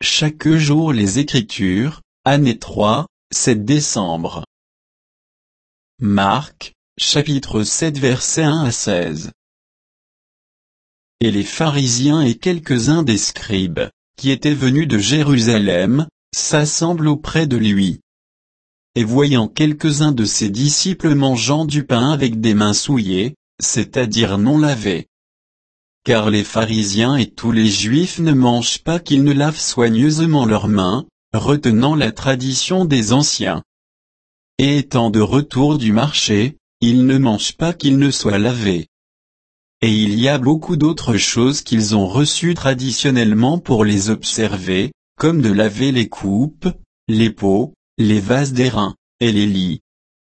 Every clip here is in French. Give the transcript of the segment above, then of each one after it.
chaque jour les Écritures, année 3, 7 décembre. Marc, chapitre 7 versets 1 à 16. Et les pharisiens et quelques-uns des scribes, qui étaient venus de Jérusalem, s'assemblent auprès de lui. Et voyant quelques-uns de ses disciples mangeant du pain avec des mains souillées, c'est-à-dire non lavées. Car les pharisiens et tous les juifs ne mangent pas qu'ils ne lavent soigneusement leurs mains, retenant la tradition des anciens. Et étant de retour du marché, ils ne mangent pas qu'ils ne soient lavés. Et il y a beaucoup d'autres choses qu'ils ont reçues traditionnellement pour les observer, comme de laver les coupes, les pots, les vases d'airain, et les lits.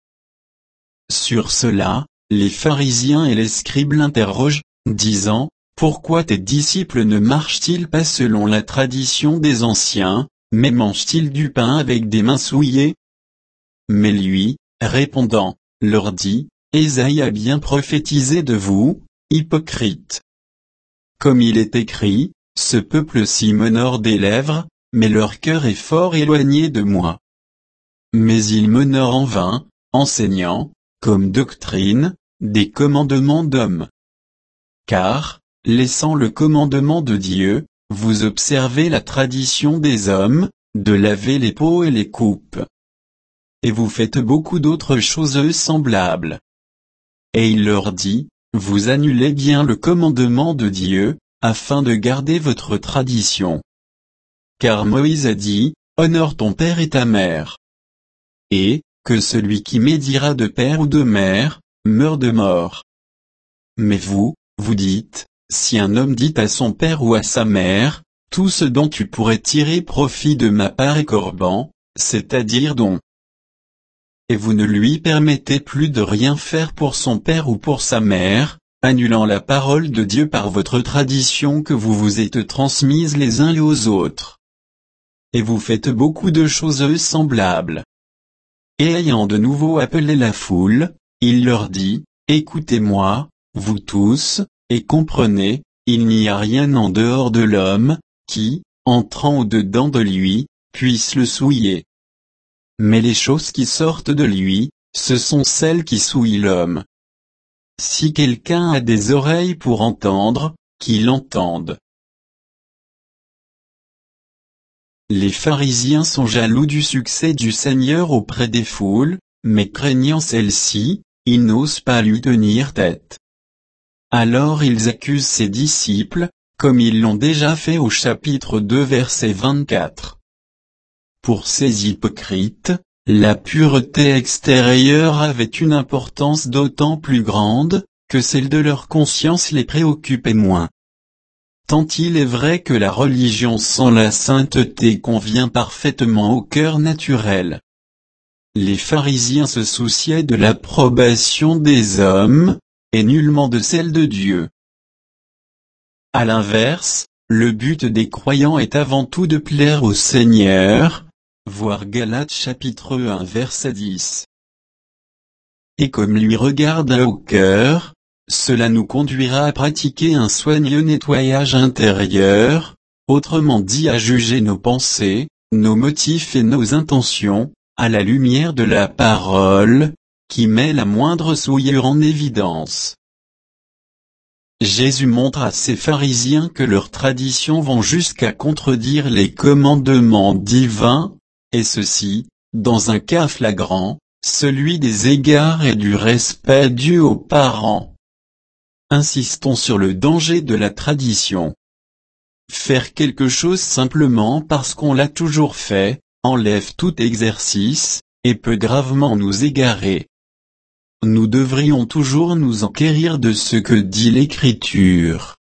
Sur cela, les pharisiens et les scribes l'interrogent, disant, « Pourquoi tes disciples ne marchent-ils pas selon la tradition des anciens, mais mangent-ils du pain avec des mains souillées ?» Mais lui, répondant, leur dit, « Ésaïe a bien prophétisé de vous, hypocrites. Comme il est écrit, ce peuple-ci m'honore des lèvres, mais leur cœur est fort éloigné de moi. Mais ils m'honorent en vain, enseignant, comme doctrine, des commandements d'hommes. Car, laissant le commandement de Dieu, vous observez la tradition des hommes, de laver les pots et les coupes. Et vous faites beaucoup d'autres choses semblables. » Et il leur dit, « Vous annulez bien le commandement de Dieu, afin de garder votre tradition. Car Moïse a dit, honore ton père et ta mère. Et, que celui qui médira de père ou de mère, meure de mort. Mais vous, vous dites, si un homme dit à son père ou à sa mère, tout ce dont tu pourrais tirer profit de ma part est corban, c'est-à-dire don. Et vous ne lui permettez plus de rien faire pour son père ou pour sa mère, annulant la parole de Dieu par votre tradition que vous vous êtes transmise les uns aux autres. Et vous faites beaucoup de choses semblables. » Et ayant de nouveau appelé la foule, il leur dit, « Écoutez-moi, vous tous, et comprenez, il n'y a rien en dehors de l'homme, qui, entrant au-dedans de lui, puisse le souiller. Mais les choses qui sortent de lui, ce sont celles qui souillent l'homme. Si quelqu'un a des oreilles pour entendre, qu'il entende. » Les pharisiens sont jaloux du succès du Seigneur auprès des foules, mais craignant celle-ci, ils n'osent pas lui tenir tête. Alors ils accusent ses disciples, comme ils l'ont déjà fait au chapitre 2 verset 24. Pour ces hypocrites, la pureté extérieure avait une importance d'autant plus grande, que celle de leur conscience les préoccupait moins. Tant il est vrai que la religion sans la sainteté convient parfaitement au cœur naturel. Les pharisiens se souciaient de l'approbation des hommes, et nullement de celle de Dieu. À l'inverse, le but des croyants est avant tout de plaire au Seigneur, voir Galates chapitre 1 verset 10. Et comme lui regarde au cœur, cela nous conduira à pratiquer un soigneux nettoyage intérieur, autrement dit à juger nos pensées, nos motifs et nos intentions, à la lumière de la parole, qui met la moindre souillure en évidence. Jésus montre à ces pharisiens que leurs traditions vont jusqu'à contredire les commandements divins, et ceci, dans un cas flagrant, celui des égards et du respect dû aux parents. Insistons sur le danger de la tradition. Faire quelque chose simplement parce qu'on l'a toujours fait, enlève tout exercice, et peut gravement nous égarer. Nous devrions toujours nous enquérir de ce que dit l'Écriture.